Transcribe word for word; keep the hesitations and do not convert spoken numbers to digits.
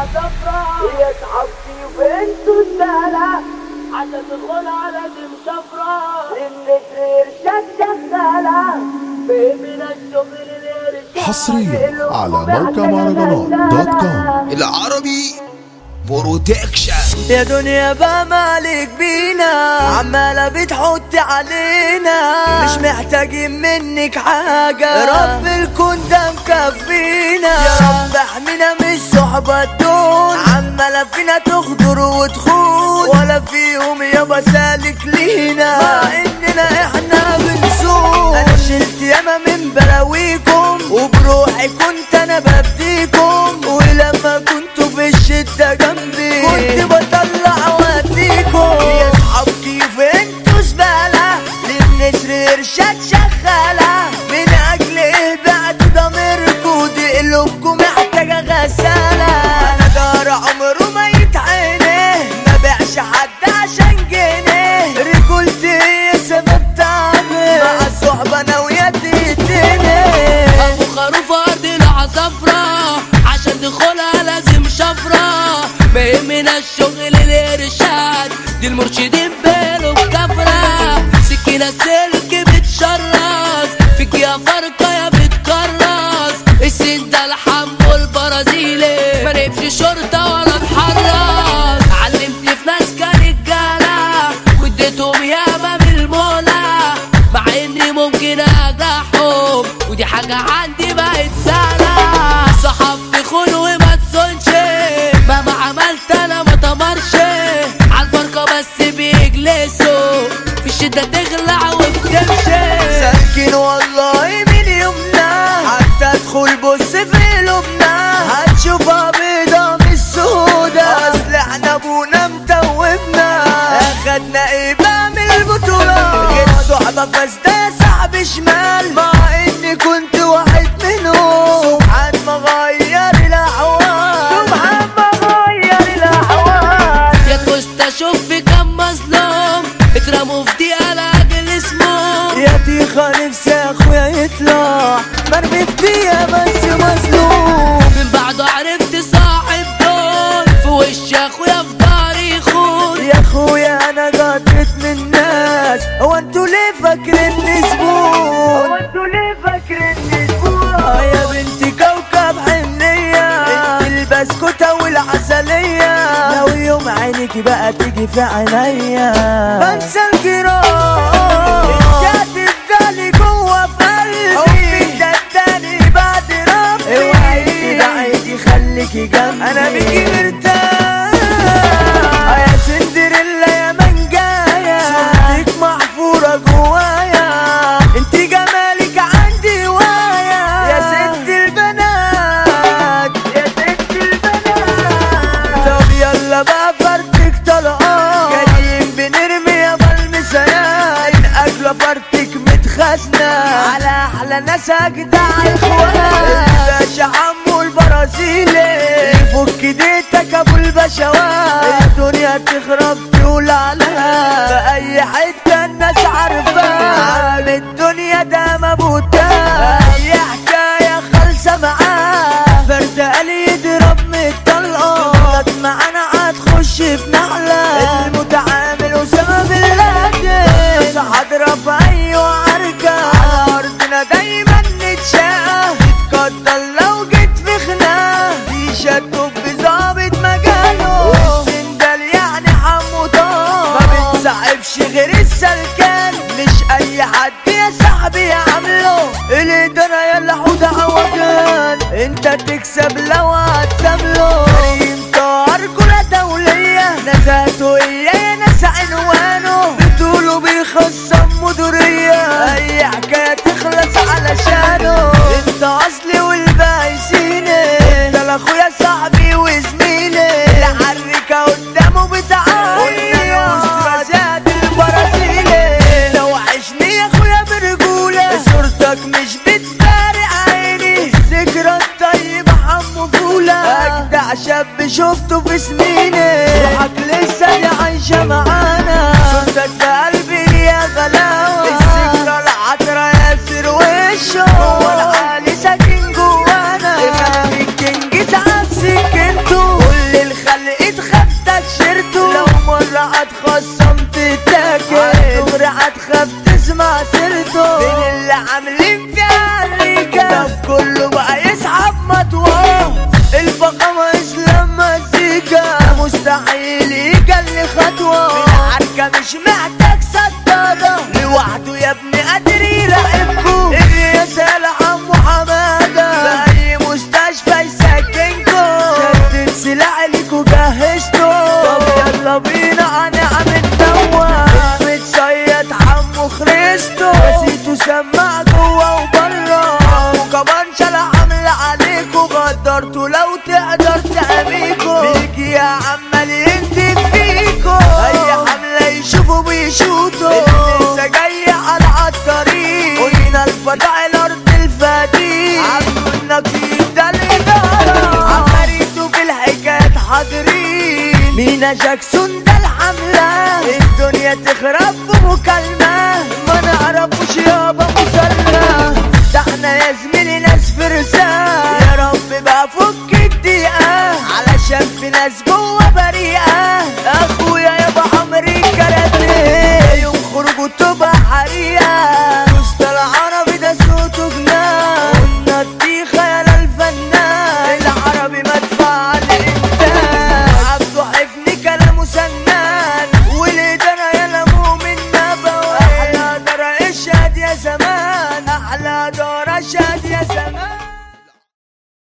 عصفرة هي صحابتي وبنته السهلة عشان تدخل على دي مشفرة النسر إرشاد شغالة فهمنا الشغل الإرشاد حصريا على موقع مهرجانات دوت كوم. العربي بروتكشن. يا دنيا بقى مالك بينا عمالة بتحط علينا مش محتاجين منك حاجة رب الكون ده مكفينا يا رب احمينا من الصحبة دول عمالة فينا تغدر وتخون ولا فيهم يابا سالك لينا مع اننا احنا بنسوق انا شلت ياما من بلاويكم وبروحي كنت انا ببديكم ولما كنتوا في الشدة جنبي كنت بطلع واديكم يا صحاب كيف انتوا زبالة للنسر ارشاد شغالة من اجل ايه بعد ضميركوا دي قلوبكم محتاجة غسالة انا دار عمره ما يتعينه ما بيعش حد عشان جنيه رجولتي هي سبب تعبي مع الصحبة انا ويا تتني ابو خروف ارض العصفرة عشان دخولها لازم شفرة ما يهمنا الشغل الارشاد دي المرشدين بيلو بكفرة سكينة سلك بتشرس فيك يا فرقة يا بتكرس السن ده الحمو البرازيلي ما نمشي شرطة ولا اتحرس علمتني في ناس كرجالة واديتهم ياما بالمولى مع اني ممكن اجرحهم ودي حاجة عندي بقت سهلة صحاب تخون وما تسونش مهما عملت انا ما تمرش عالفرقة بس بيجلسوا في الشدة تغلع وبتمشي سالكين والله من يومنا حتى ادخل بص في قلوبنا هتشوفها بيضة مش سودا اصل احنا ابونا متوبنا اخدنا ايه بقى من البطولة جيت صحبة فاسدة صاحب شمال مع اني كنت واحد منهم سبحان ما غير الاحوال سبحان ما غير الاحوال يا تخست اشوف في كم مظلوم اترموا في دقيقة لاجل اسمه يا تيخة نفسي اخويا يطلع مرمي في دقيقة بس مظلوم من بعده عرفت صاحب دول في وش اخويا في داري خون يا اخويا انا قطرت من الناس هو انتوا ليه فاكريني زبون هو انتوا ليه فاكريني زبون اه يا بنتي كوكب حنية انت البسكوتة والعسلية لو يوم عينيكي بقى تيجي في عينيا بنسى الجراح انت هتفضلي جوا في قلبي حبك ده التاني بعد ربي اوعي تبعدي خليكي جنبي انا بيجي مرتاح يا سندريلا يا منجايا صورتك محفورة جوايا انت جمالك عندي هواية يا ست البنات يا ست البنات طب يلا بقى فرتك طلقان جايين بنرمي يا بالمسيات من اجل فرتك متخزنة على احلى ناس اجدع اخوان الباشا حمو البرازيلي يفك ديتك ابو البشوات الدنيا تخرب تقول عليها في اي حتة الناس عارفاه عم الدنيا ده مبوتاه اي حكاية خالصة معاه فرد قال يضرب من الطلقة غلط معانا هتخش في نحلة المتعامل وسبب بالله مش هضرب في اي عركة على ارضنا دايما نتشاقى تتقدر لو جيت في خناقة دي شدوك بظابط مجاله والسندال يعني حمو طار ما بتصعبش غير السلكان مش اي حد يا صاحبي يعمله الادارة يلا حوده عوجان انت تكسب لو هتسابله كريم طار كلها دولية نزاته اياه ناس عنوانه بتقولوا بيخصم مدورية اي حكاية تخلص علشانه انت اصلي والباقي سيني انت لاخويا صاحبي وزميلي العركة قدامه بتعاني قلنا يا زاد البرازيلي لو وحشني يا اخويا برجولة صورتك مش بتفارق عيني الذكرى الطيبة حمو فولة اجدع شاب شفته في سنيني روحك لسه دي عايشة معانا صورتك في قلبي يا غلاوة الذكرى العطرة ياسر وشه هو العالي ساكن جوانا يخليك تنجز عكسك انتو مينا جاكسون ده الحملة، الدنيا تخرب بمكالمة